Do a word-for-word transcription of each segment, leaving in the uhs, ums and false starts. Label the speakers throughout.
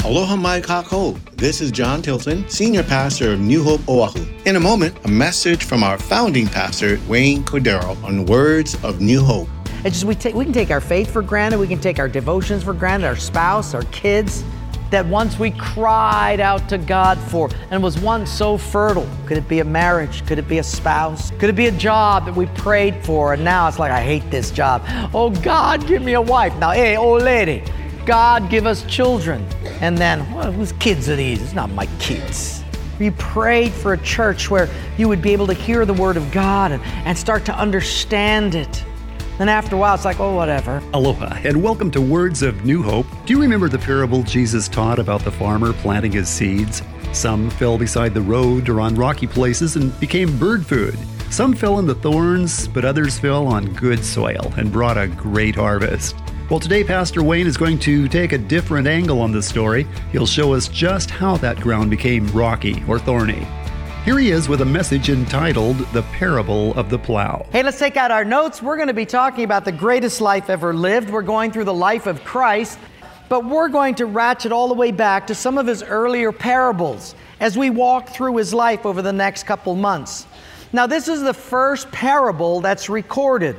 Speaker 1: Aloha mai kākou. This is John Tilton, Senior Pastor of New Hope Oahu. In a moment, a message from our founding pastor, Wayne Cordero, on words of New Hope.
Speaker 2: It's just we, take, we can take our faith for granted, we can take our devotions for granted, our spouse, our kids, that once we cried out to God for and was once so fertile. Could it be a marriage? Could it be a spouse? Could it be a job that we prayed for and now it's like, I hate this job. Oh God, give me a wife. Now, hey, old lady, God give us children. And then, well, whose kids are these? It's not my kids. You prayed for a church where you would be able to hear the Word of God and, and start to understand it. Then after a while, it's like, oh, whatever.
Speaker 3: Aloha, and welcome to Words of New Hope. Do you remember the parable Jesus taught about the farmer planting his seeds? Some fell beside the road or on rocky places and became bird food. Some fell in the thorns, but others fell on good soil and brought a great harvest. Well, today Pastor Wayne is going to take a different angle on the story. He'll show us just how that ground became rocky or thorny. Here he is with a message entitled, The Parable of the Plow.
Speaker 2: Hey, let's take out our notes. We're going to be talking about the greatest life ever lived. We're going through the life of Christ, but we're going to ratchet all the way back to some of his earlier parables as we walk through his life over the next couple months. Now, this is the first parable that's recorded.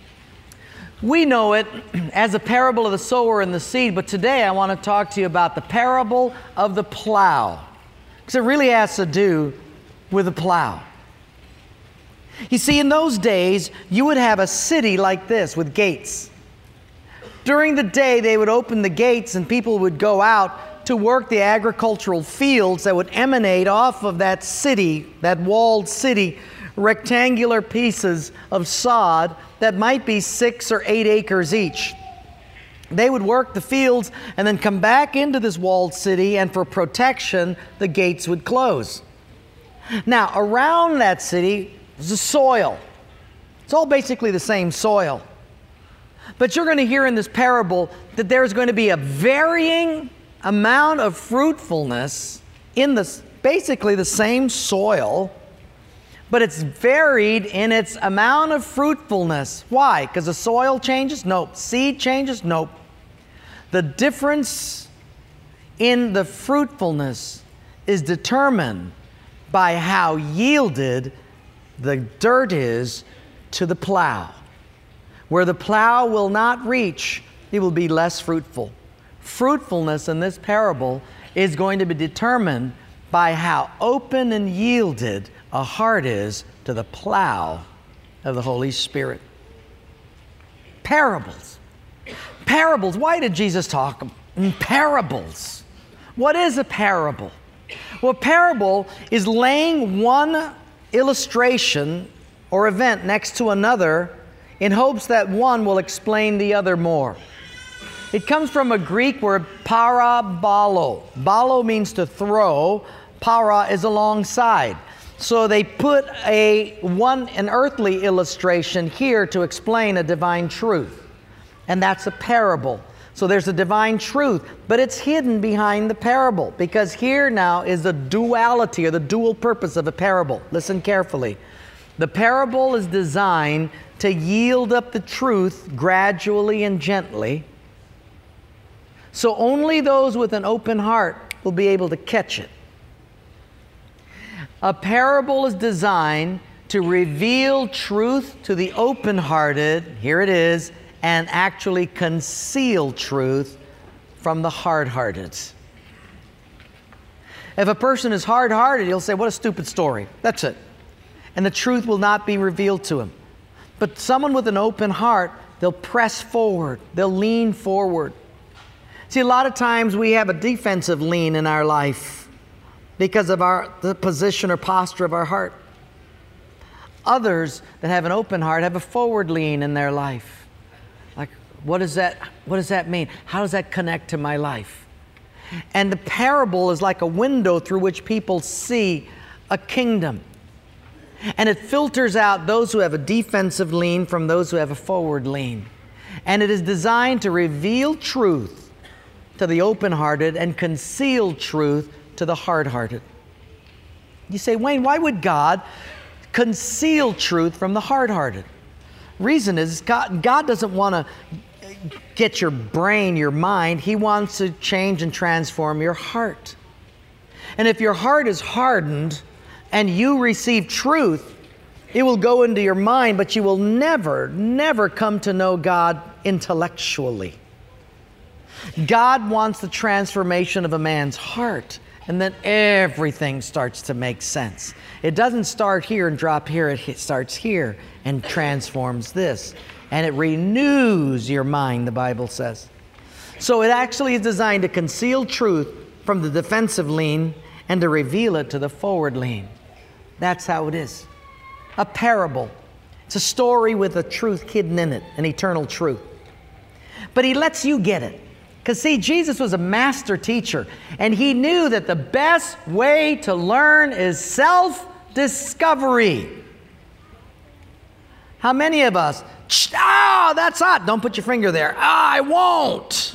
Speaker 2: We know it as a parable of the sower and the seed, but today I want to talk to you about the parable of the plow, because it really has to do with a plow. You see, in those days, you would have a city like this with gates. During the day, they would open the gates and people would go out to work the agricultural fields that would emanate off of that city, that walled city, rectangular pieces of sod that might be six or eight acres each. They would work the fields and then come back into this walled city, and for protection, the gates would close. Now, around that city is the soil. It's all basically the same soil. But you're going to hear in this parable that there's going to be a varying amount of fruitfulness in this, basically the same soil, but it's varied in its amount of fruitfulness. Why? Because the soil changes? Nope. Seed changes? Nope. The difference in the fruitfulness is determined by how yielded the dirt is to the plow. Where the plow will not reach, it will be less fruitful. Fruitfulness in this parable is going to be determined by how open and yielded a heart is to the plow of the Holy Spirit. Parables. Parables. Why did Jesus talk in parables? What is a parable? Well, a parable is laying one illustration or event next to another in hopes that one will explain the other more. It comes from a Greek word parabolo. Balo means to throw. Para is alongside. So they put a one an earthly illustration here to explain a divine truth. And that's a parable. So there's a divine truth, but it's hidden behind the parable, because here now is the duality or the dual purpose of a parable. Listen carefully. The parable is designed to yield up the truth gradually and gently, so only those with an open heart will be able to catch it. A parable is designed to reveal truth to the open-hearted, here it is, and actually conceal truth from the hard-hearted. If a person is hard-hearted, he'll say, what a stupid story. That's it. And the truth will not be revealed to him. But someone with an open heart, they'll press forward. They'll lean forward. See, a lot of times we have a defensive lean in our life because of our the position or posture of our heart. Others that have an open heart have a forward lean in their life. Like, what does that, what does that mean? How does that connect to my life? And the parable is like a window through which people see a kingdom. And it filters out those who have a defensive lean from those who have a forward lean. And it is designed to reveal truth to the open-hearted and conceal truth to the hard-hearted. You say, Wayne, why would God conceal truth from the hard-hearted? Reason is God, God doesn't want to get your brain, your mind. He wants to change and transform your heart. And if your heart is hardened and you receive truth, it will go into your mind, but you will never, never come to know God intellectually. God wants the transformation of a man's heart, and then everything starts to make sense. It doesn't start here and drop here. It starts here and transforms this. And it renews your mind, the Bible says. So it actually is designed to conceal truth from the defensive lean and to reveal it to the forward lean. That's how it is. A parable. It's a story with a truth hidden in it, an eternal truth. But he lets you get it. Because see, Jesus was a master teacher, and he knew that the best way to learn is self-discovery. How many of us, ah, oh, that's hot. Don't put your finger there. Ah, I won't.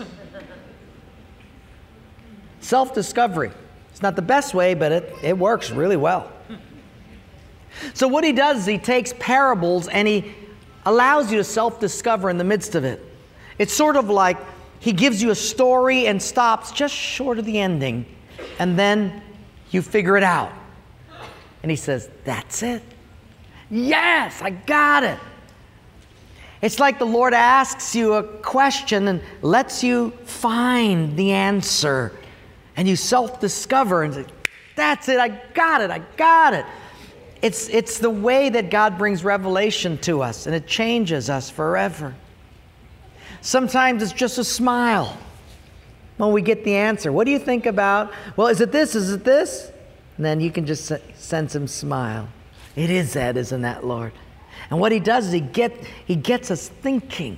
Speaker 2: Self-discovery. It's not the best way, but it, it works really well. So what he does is he takes parables and he allows you to self-discover in the midst of it. It's sort of like he gives you a story and stops just short of the ending, and then you figure it out. And he says, that's it. Yes, I got it. It's like the Lord asks you a question and lets you find the answer. And you self-discover and say, that's it, I got it, I got it. It's, it's the way that God brings revelation to us, and it changes us forever. Sometimes it's just a smile when we get the answer. What do you think about? Well, is it this? Is it this? And then you can just sense him smile. It is that, isn't that, Lord? And what he does is he, get, he gets us thinking.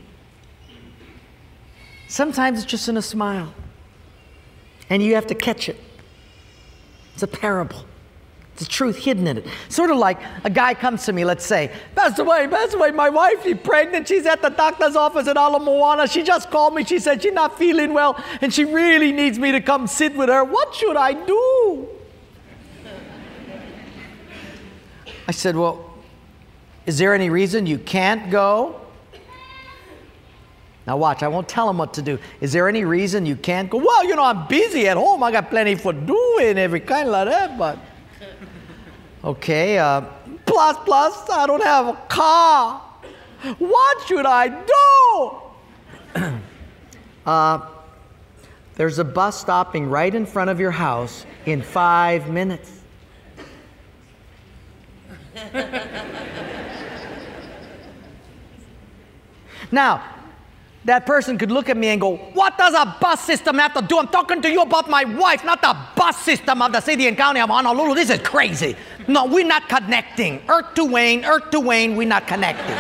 Speaker 2: Sometimes it's just in a smile. And you have to catch it. It's a parable. It's a truth hidden in it. Sort of like a guy comes to me, let's say, Pastor Wayne, Pastor Wayne, my wife, she's pregnant. She's at the doctor's office in Ala Moana. She just called me. She said she's not feeling well, and she really needs me to come sit with her. What should I do? I said, well, is there any reason you can't go? Now watch, I won't tell him what to do. Is there any reason you can't go? Well, you know, I'm busy at home. I got plenty for doing, every kind like that, but... Okay, uh, plus, plus, I don't have a car. What should I do? uh, there's a bus stopping right in front of your house in five minutes. Now, that person could look at me and go, what does a bus system have to do? I'm talking to you about my wife, not the bus system of the city and county of Honolulu. This is crazy. No, we're not connecting. Earth to Wayne, Earth to Wayne, we're not connecting.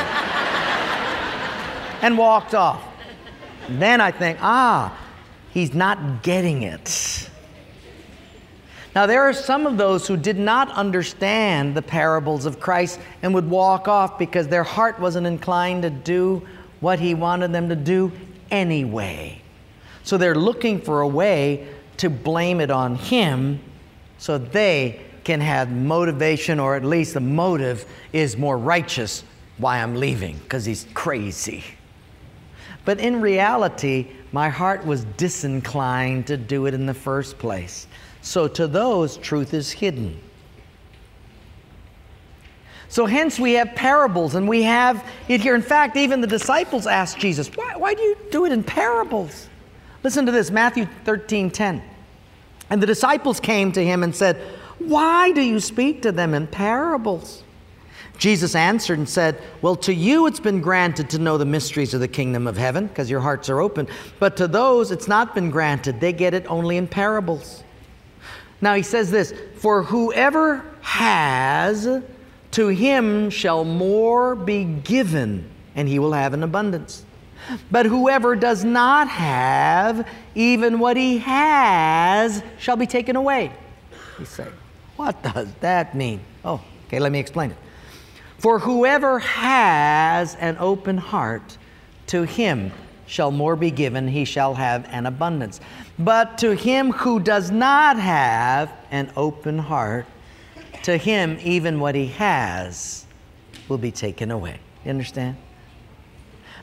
Speaker 2: And walked off. Then I think, ah, he's not getting it. Now, there are some of those who did not understand the parables of Christ and would walk off because their heart wasn't inclined to do what he wanted them to do anyway. So they're looking for a way to blame it on him so they can have motivation, or at least the motive is more righteous why I'm leaving, because he's crazy. But in reality, my heart was disinclined to do it in the first place. So to those, truth is hidden. So hence we have parables, and we have it here. In fact, even the disciples asked Jesus, why, why do you do it in parables? Listen to this, Matthew thirteen ten. And the disciples came to him and said, why do you speak to them in parables? Jesus answered and said, well, to you it's been granted to know the mysteries of the kingdom of heaven, because your hearts are open. But to those it's not been granted. They get it only in parables. Now he says this, for whoever has, to him shall more be given, and he will have an abundance. But whoever does not have, even what he has shall be taken away. You say, what does that mean? Oh, okay, let me explain it. For whoever has an open heart, to him shall more be given, he shall have an abundance. But to him who does not have an open heart, to him even what he has will be taken away. You understand?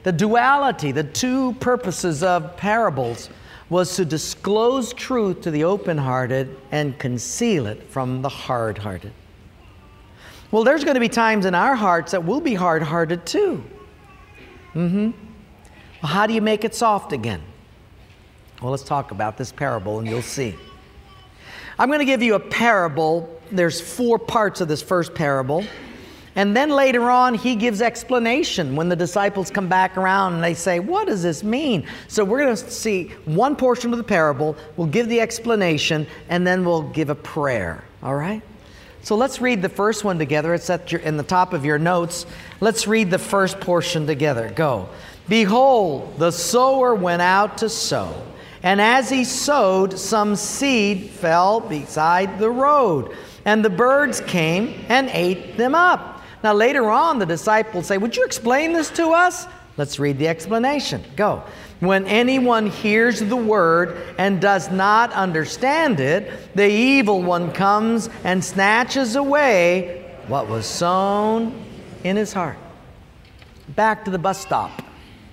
Speaker 2: The duality, the two purposes of parables was to disclose truth to the open-hearted and conceal it from the hard-hearted. Well, there's going to be times in our hearts that we'll be hard-hearted too. Mm-hmm. Well, how do you make it soft again? Well, let's talk about this parable and you'll see. I'm going to give you a parable. There's four parts of this first parable. And then later on, he gives explanation when the disciples come back around and they say, what does this mean? So we're going to see one portion of the parable, we'll give the explanation, and then we'll give a prayer. All right? So let's read the first one together. It's at your, in the top of your notes. Let's read the first portion together. Go. Behold, the sower went out to sow. And as he sowed, some seed fell beside the road. And the birds came and ate them up. Now later on, the disciples say, would you explain this to us? Let's read the explanation. Go. When anyone hears the word and does not understand it, the evil one comes and snatches away what was sown in his heart. Back to the bus stop.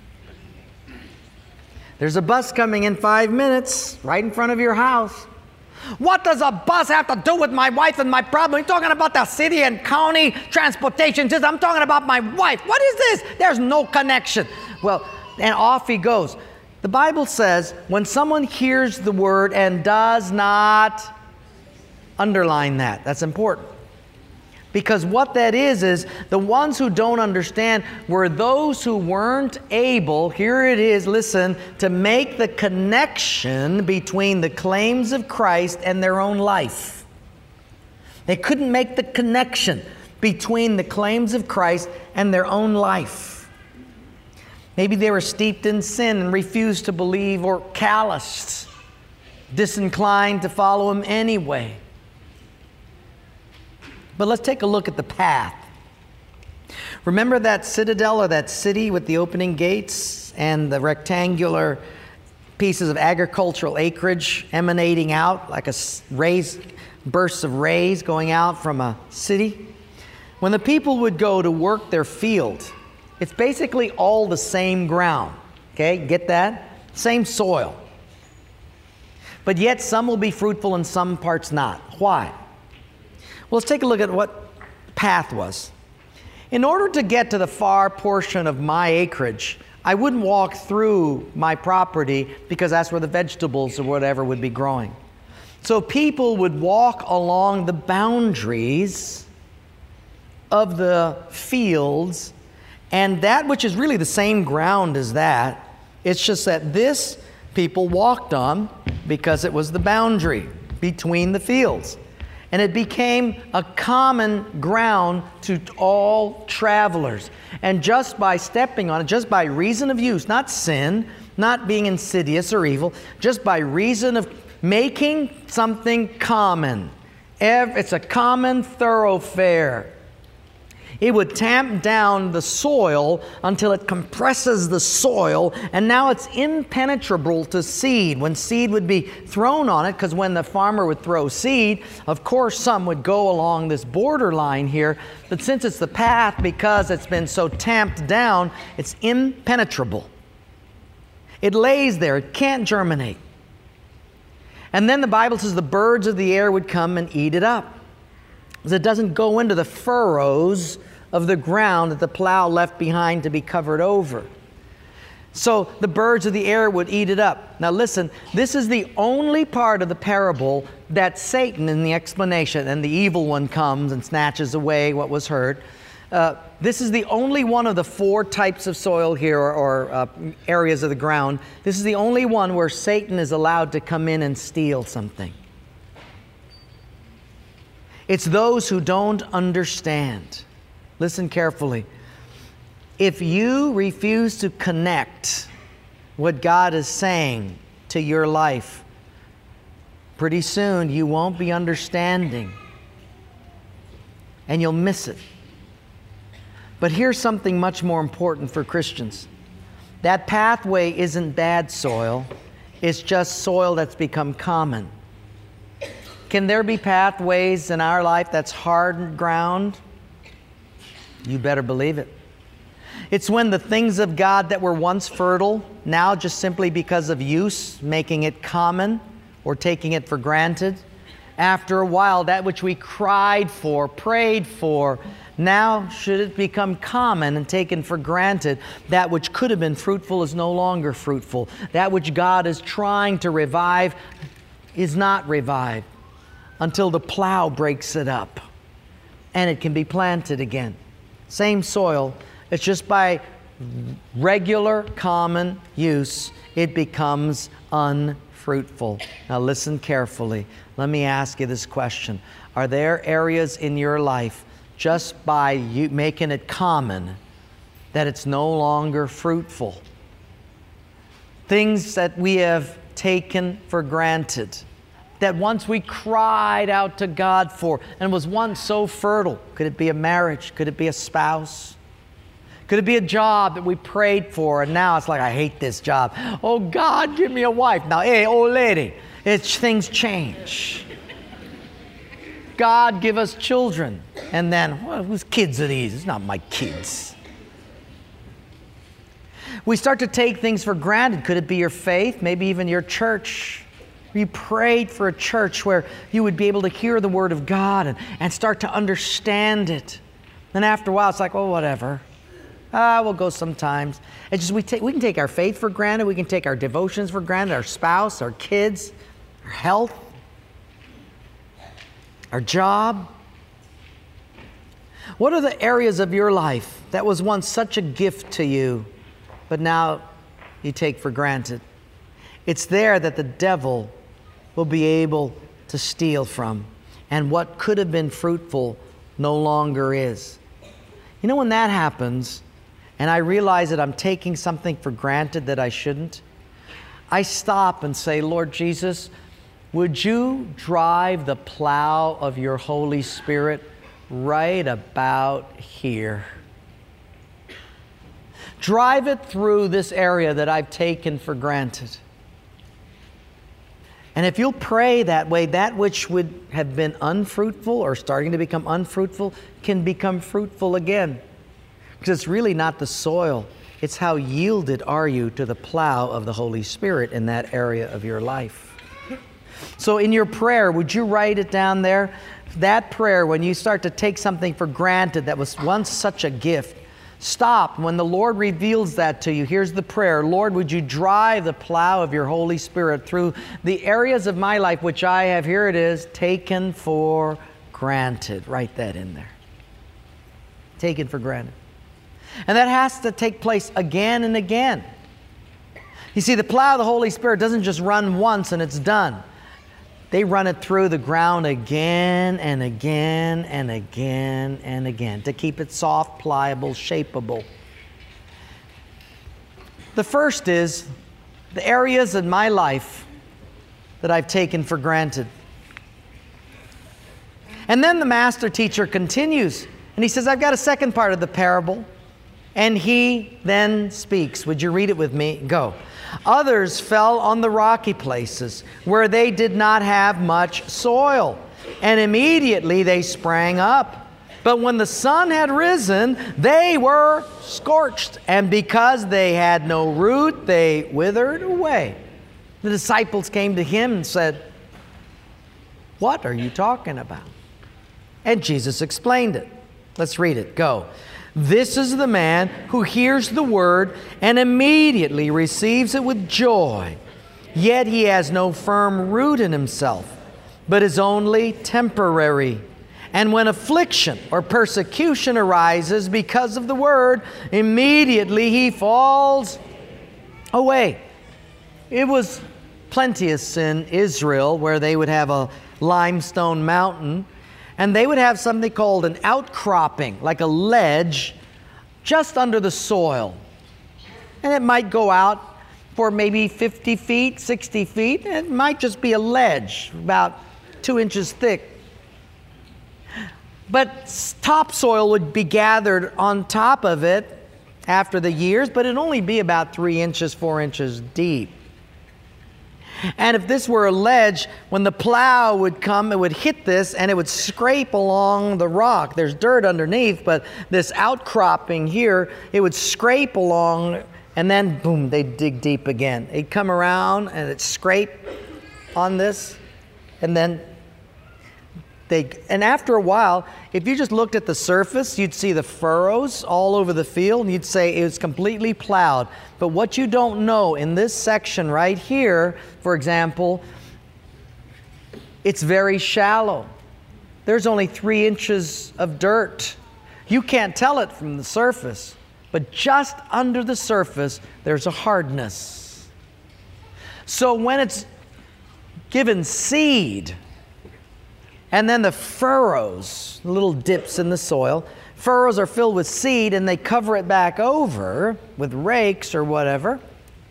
Speaker 2: There's a bus coming in five minutes right in front of your house. What does a bus have to do with my wife and my problem? You're talking about the city and county transportation system. I'm talking about my wife. What is this? There's no connection. Well, and off he goes. The Bible says when someone hears the word and does not underline that. That's important. Because what that is, is the ones who don't understand were those who weren't able, here it is, listen, to make the connection between the claims of Christ and their own life. They couldn't make the connection between the claims of Christ and their own life. Maybe they were steeped in sin and refused to believe, or calloused, disinclined to follow Him anyway. But let's take a look at the path. Remember that citadel or that city with the opening gates and the rectangular pieces of agricultural acreage emanating out like a rays, bursts of rays going out from a city? When the people would go to work their field, it's basically all the same ground. Okay, get that? Same soil. But yet some will be fruitful and some parts not. Why? Well, let's take a look at what path was. In order to get to the far portion of my acreage, I wouldn't walk through my property because that's where the vegetables or whatever would be growing. So people would walk along the boundaries of the fields, and that which is really the same ground as that, it's just that this people walked on because it was the boundary between the fields. And it became a common ground to all travelers. And just by stepping on it, just by reason of use, not sin, not being insidious or evil, just by reason of making something common. It's a common thoroughfare. It would tamp down the soil until it compresses the soil, and now it's impenetrable to seed. When seed would be thrown on it, because when the farmer would throw seed, of course some would go along this borderline here, but since it's the path, because it's been so tamped down, it's impenetrable. It lays there, it can't germinate. And then the Bible says the birds of the air would come and eat it up. Because it doesn't go into the furrows of the ground that the plow left behind to be covered over. So the birds of the air would eat it up. Now listen, this is the only part of the parable that Satan, in the explanation, and the evil one comes and snatches away what was heard. Uh, this is the only one of the four types of soil here, or, or uh, areas of the ground. This is the only one where Satan is allowed to come in and steal something. It's those who don't understand. Listen carefully. If you refuse to connect what God is saying to your life, pretty soon you won't be understanding and you'll miss it. But here's something much more important for Christians. That pathway isn't bad soil. It's just soil that's become common. Can there be pathways in our life that's hardened ground? You better believe it. It's when the things of God that were once fertile, now just simply because of use, making it common or taking it for granted. After a while, that which we cried for, prayed for, now should it become common and taken for granted, that which could have been fruitful is no longer fruitful. That which God is trying to revive is not revived until the plow breaks it up and it can be planted again. Same soil, it's just by regular common use, it becomes unfruitful. Now listen carefully. Let me ask you this question. Are there areas in your life, just by you making it common, that it's no longer fruitful? Things that we have taken for granted, that once we cried out to God for, and was once so fertile. Could it be a marriage? Could it be a spouse? Could it be a job that we prayed for, and now it's like, I hate this job. Oh God, give me a wife. Now, hey, old lady, it's, things change. God, give us children. And then, well, whose kids are these? It's not my kids. We start to take things for granted. Could it be your faith? Maybe even your church. You prayed for a church where you would be able to hear the Word of God and, and start to understand it. Then after a while, it's like, oh, whatever. Ah, we'll go sometimes. It's just we, take, we can take our faith for granted. We can take our devotions for granted, our spouse, our kids, our health, our job. What are the areas of your life that was once such a gift to you, but now you take for granted? It's there that the devil will be able to steal from. And what could have been fruitful no longer is. You know, when that happens, and I realize that I'm taking something for granted that I shouldn't, I stop and say, Lord Jesus, would you drive the plow of your Holy Spirit right about here? Drive it through this area that I've taken for granted. And if you'll pray that way, that which would have been unfruitful or starting to become unfruitful can become fruitful again. Because it's really not the soil. It's how yielded are you to the plow of the Holy Spirit in that area of your life. So in your prayer, would you write it down there? That prayer, when you start to take something for granted that was once such a gift, stop. When the Lord reveals that to you, here's the prayer. Lord, would you drive the plow of your Holy Spirit through the areas of my life which I have, here it is, taken for granted. Write that in there. Taken for granted. And that has to take place again and again. You see, the plow of the Holy Spirit doesn't just run once and it's done. They run it through the ground again and again and again and again to keep it soft, pliable, shapeable. The first is the areas in my life that I've taken for granted. And then the master teacher continues and he says, I've got a second part of the parable. And he then speaks. Would you read it with me? Go. Others fell on the rocky places where they did not have much soil, and immediately they sprang up. But when the sun had risen, they were scorched, and because they had no root, they withered away. The disciples came to him and said, what are you talking about? And Jesus explained it. Let's read it. Go. This is the man who hears the word and immediately receives it with joy. Yet he has no firm root in himself, but is only temporary. And when affliction or persecution arises because of the word, immediately he falls away. It was plenteous in Israel where they would have a limestone mountain, and they would have something called an outcropping, like a ledge, just under the soil. And it might go out for maybe fifty feet, sixty feet. It might just be a ledge, about two inches thick. But topsoil would be gathered on top of it after the years, but it'd only be about three inches, four inches deep. And if this were a ledge, when the plow would come, it would hit this and it would scrape along the rock. There's dirt underneath, but this outcropping here, it would scrape along, and then boom, they'd dig deep again. It'd come around and it'd scrape on this, and then they, and after a while, if you just looked at the surface, you'd see the furrows all over the field, and you'd say it was completely plowed. But what you don't know in this section right here, for example, it's very shallow. There's only three inches of dirt. You can't tell it from the surface, but just under the surface, there's a hardness. So when it's given seed, and then the furrows, little dips in the soil, furrows are filled with seed and they cover it back over with rakes or whatever.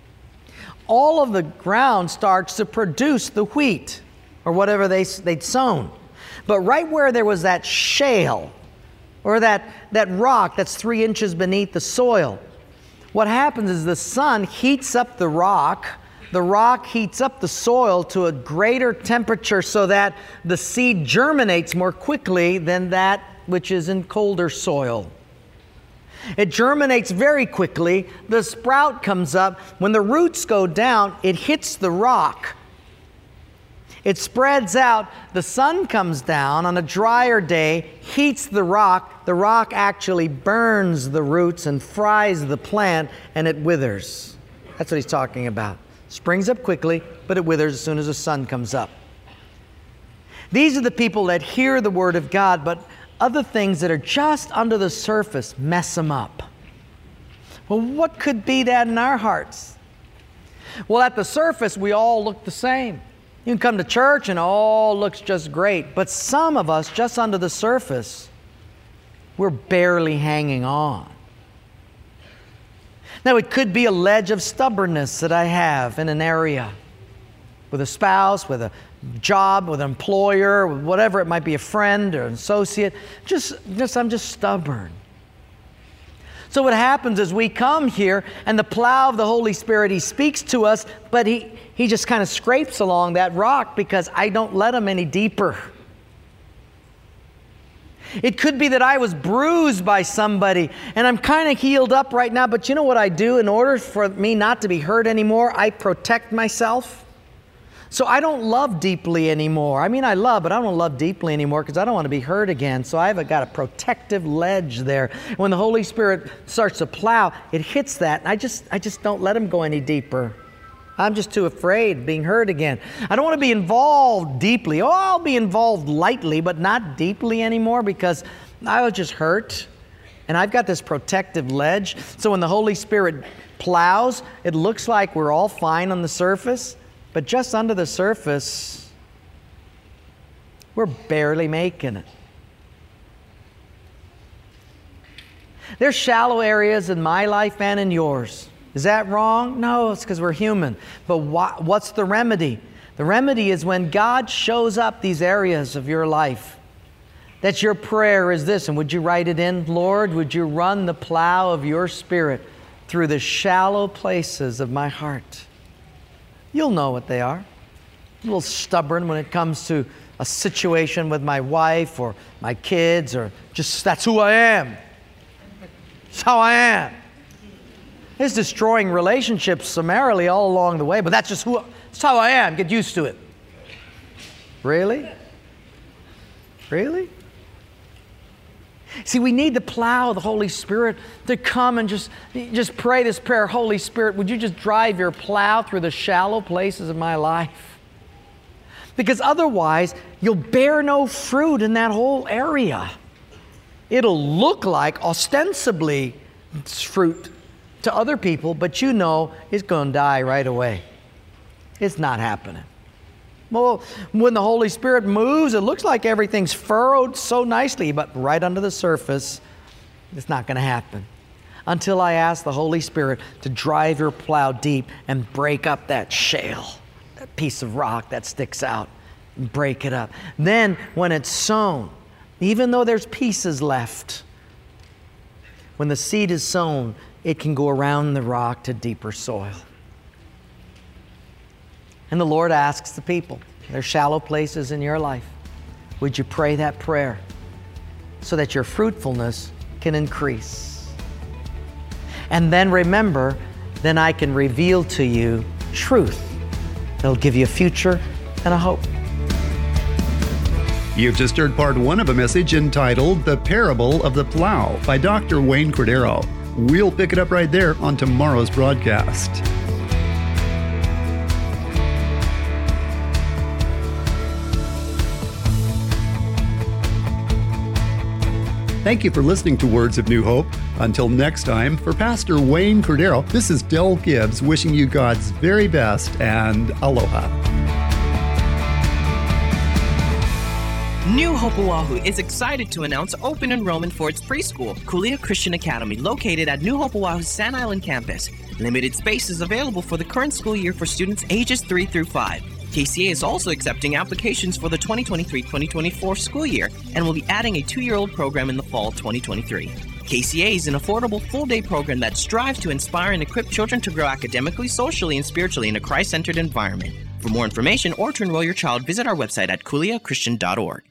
Speaker 2: All of the ground starts to produce the wheat or whatever they, they'd sown. But right where there was that shale or that, that rock that's three inches beneath the soil, what happens is the sun heats up the rock. The rock heats up the soil to a greater temperature so that the seed germinates more quickly than that which is in colder soil. It germinates very quickly. The sprout comes up. When the roots go down, it hits the rock. It spreads out. The sun comes down on a drier day, heats the rock. The rock actually burns the roots and fries the plant, and it withers. That's what he's talking about. Springs up quickly, but it withers as soon as the sun comes up. These are the people that hear the Word of God, but other things that are just under the surface mess them up. Well, what could be that in our hearts? Well, at the surface, we all look the same. You can come to church and it all looks just great, but some of us, just under the surface, we're barely hanging on. Now, it could be a ledge of stubbornness that I have in an area with a spouse, with a job, with an employer, with whatever it might be, a friend or an associate. Just, just, I'm just stubborn. So what happens is we come here and the plow of the Holy Spirit, He speaks to us, but He, he just kind of scrapes along that rock because I don't let Him any deeper. It could be that I was bruised by somebody and I'm kind of healed up right now, but you know what I do in order for me not to be hurt anymore? I protect myself. So I don't love deeply anymore. I mean, I love, but I don't love deeply anymore because I don't want to be hurt again. So I've got a protective ledge there. When the Holy Spirit starts to plow, it hits that, and I just, I just don't let Him go any deeper. I'm just too afraid of being hurt again. I don't want to be involved deeply. Oh, I'll be involved lightly, but not deeply anymore because I was just hurt. And I've got this protective ledge. So when the Holy Spirit plows, it looks like we're all fine on the surface, but just under the surface, we're barely making it. There's shallow areas in my life and in yours. Is that wrong? No, it's because we're human. But wh- what's the remedy? The remedy is when God shows up these areas of your life. That your prayer is this, and would you write it in? Lord, would you run the plow of your Spirit through the shallow places of my heart? You'll know what they are. A little stubborn when it comes to a situation with my wife or my kids, or just that's who I am. That's how I am. It's destroying relationships summarily all along the way, but that's just who, that's how I am. Get used to it. Really? Really? See, we need the plow of the Holy Spirit to come and just, just pray this prayer. Holy Spirit, would you just drive your plow through the shallow places of my life? Because otherwise, you'll bear no fruit in that whole area. It'll look like ostensibly it's fruit to other people, but you know it's going to die right away. It's not happening. Well, when the Holy Spirit moves, it looks like everything's furrowed so nicely, but right under the surface, it's not going to happen. Until I ask the Holy Spirit to drive your plow deep and break up that shale, that piece of rock that sticks out, and break it up. Then, when it's sown, even though there's pieces left, when the seed is sown, it can go around the rock to deeper soil. And the Lord asks the people, there's shallow places in your life. Would you pray that prayer so that your fruitfulness can increase? And then remember, then I can reveal to you truth that'll give you a future and a hope.
Speaker 3: You've just heard part one of a message entitled The Parable of the Plow by Doctor Wayne Cordeiro. We'll pick it up right there on tomorrow's broadcast. Thank you for listening to Words of New Hope. Until next time, for Pastor Wayne Cordeiro, this is Del Gibbs wishing you God's very best and aloha.
Speaker 4: New Hope Oahu is excited to announce open enrollment for its preschool, Kulia Christian Academy, located at New Hope Oahu's Sand Island campus. Limited space is available for the current school year for students ages three through five. K C A is also accepting applications for the twenty twenty-three twenty twenty-four school year and will be adding a two-year-old program in the fall twenty twenty-three. K C A is an affordable full-day program that strives to inspire and equip children to grow academically, socially, and spiritually in a Christ-centered environment. For more information or to enroll your child, visit our website at kulia christian dot org.